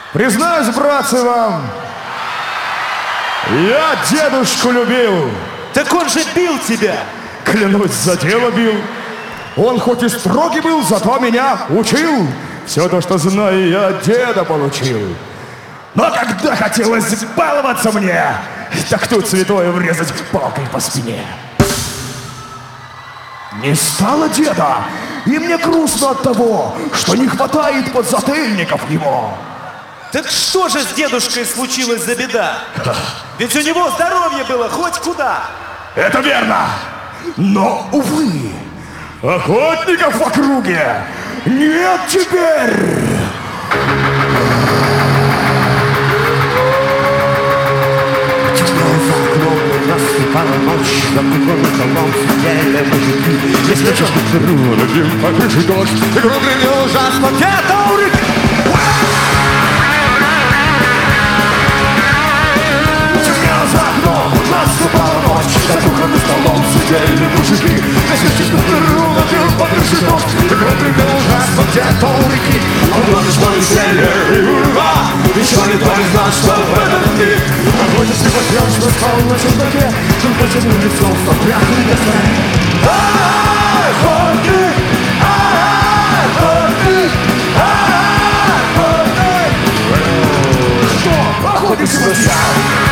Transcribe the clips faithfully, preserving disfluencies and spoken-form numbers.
Признаюсь, братцы, вам, я дедушку любил. Так он же бил тебя. Клянусь, за дело бил. Он хоть и строгий был, зато меня учил. Все то, что знаю, я от деда получил. Но когда хотелось баловаться мне, так тут святое врезать палкой по спине. Не стало деда, и мне грустно от того, что не хватает подзатыльников его. Так что же с дедушкой случилось за беда? Ведь у него здоровье было хоть куда. Это верно, но, увы, охотников в округе нет теперь. Наступала ночь, за кругом столом сидели мужики. Если честно, рулим по крыше дождь, и кругами ужасно пятаурик. Темнело за окном, наступала ночь, за кругом столом сидели мужики. Если честно, рулим по крыше дождь, и кругами ужасно пятаурики. Он ловишь мой веселье и ура, еще никто не знал, что в этом мире. Охотник не хотел, что спал на чердаке, чем потянул лицо в сопрях и гостей. Охотник! Охотник! Охотник! Что? Охотник Себастьян!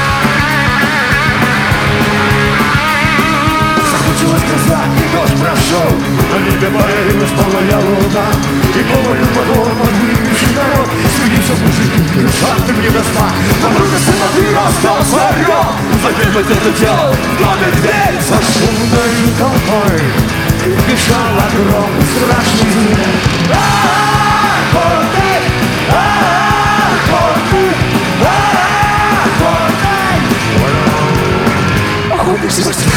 Захватилась гроза, и дождь прошел, на небе появилась полная луна, и полную подвор подвыпивший народ. Сидится мужики, кричат им небеса, подруга смотри, остался орел. Закрепить это дело, в доме дверь за шумной толпой бежал огромный страшный зверь. Охотник! Охотник! Охотник! Охотник Себастьян!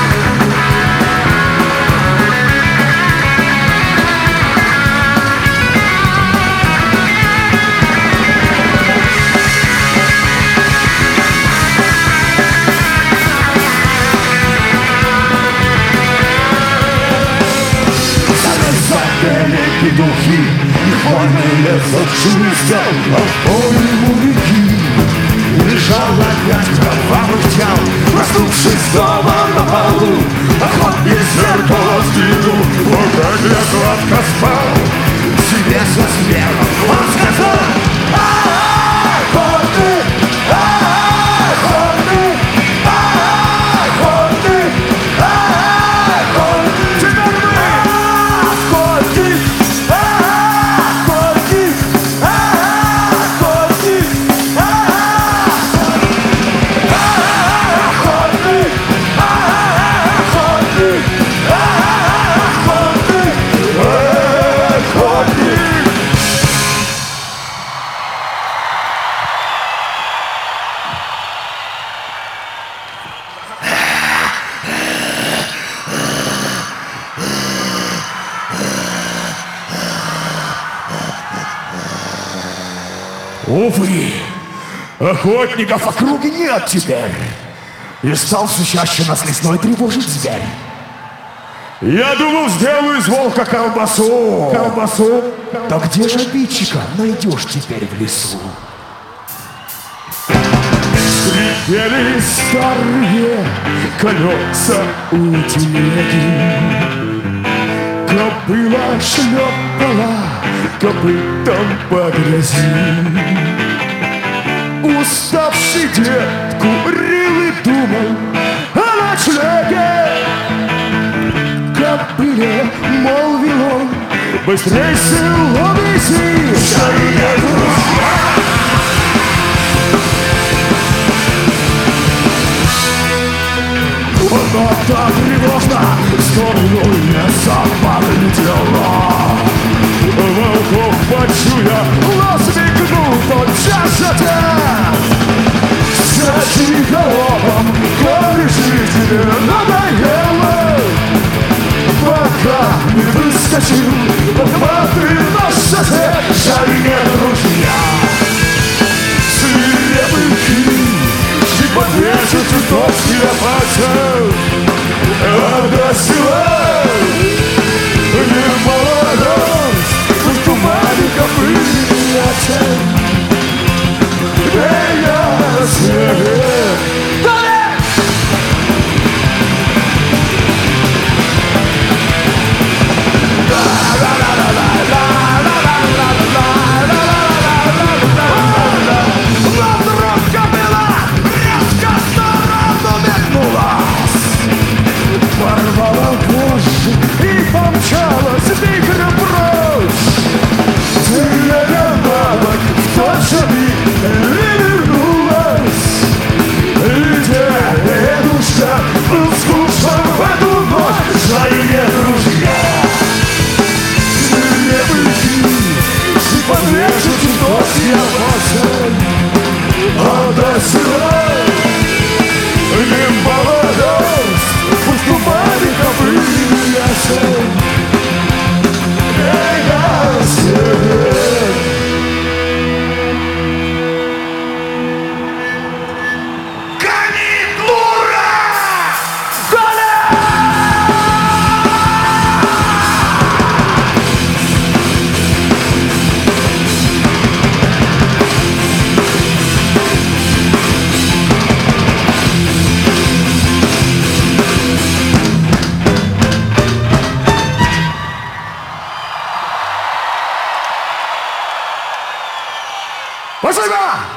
Духи, их вольные зачистил, а в поле моряки. Лежал опять кровавых тел, проснувшись снова на полу. Охотник зеркало сдвинул, вот как я сладко спал. Себе со смехом он сказал: охотник, охотник, охотник, охотник. Теперь мы охотник. Увы, охотников в округе нет теперь. И стал все чаще нас лесной тревожить зверь. Я думал, сделаю из волка колбасу. Колбасу? Да где же обидчика найдешь теперь в лесу? Скрипели старые колеса у телеги. Кобыла шлепала копытом по грязи. Уставший дед курил и думал о ночлеге. Кобыле молвил он: быстрей село вези, скорее друзья. Но так тревожно в сторону леса подлетела. Волков почуя, нос мигнул тотчас затем. Скачи головом, коли жизни надоело. Пока не выскочил, посмотри на шоссе, жаль нет ружья. бассейн, отдосылай. Не молодость, пусть туманит копыли осень. Спасибо!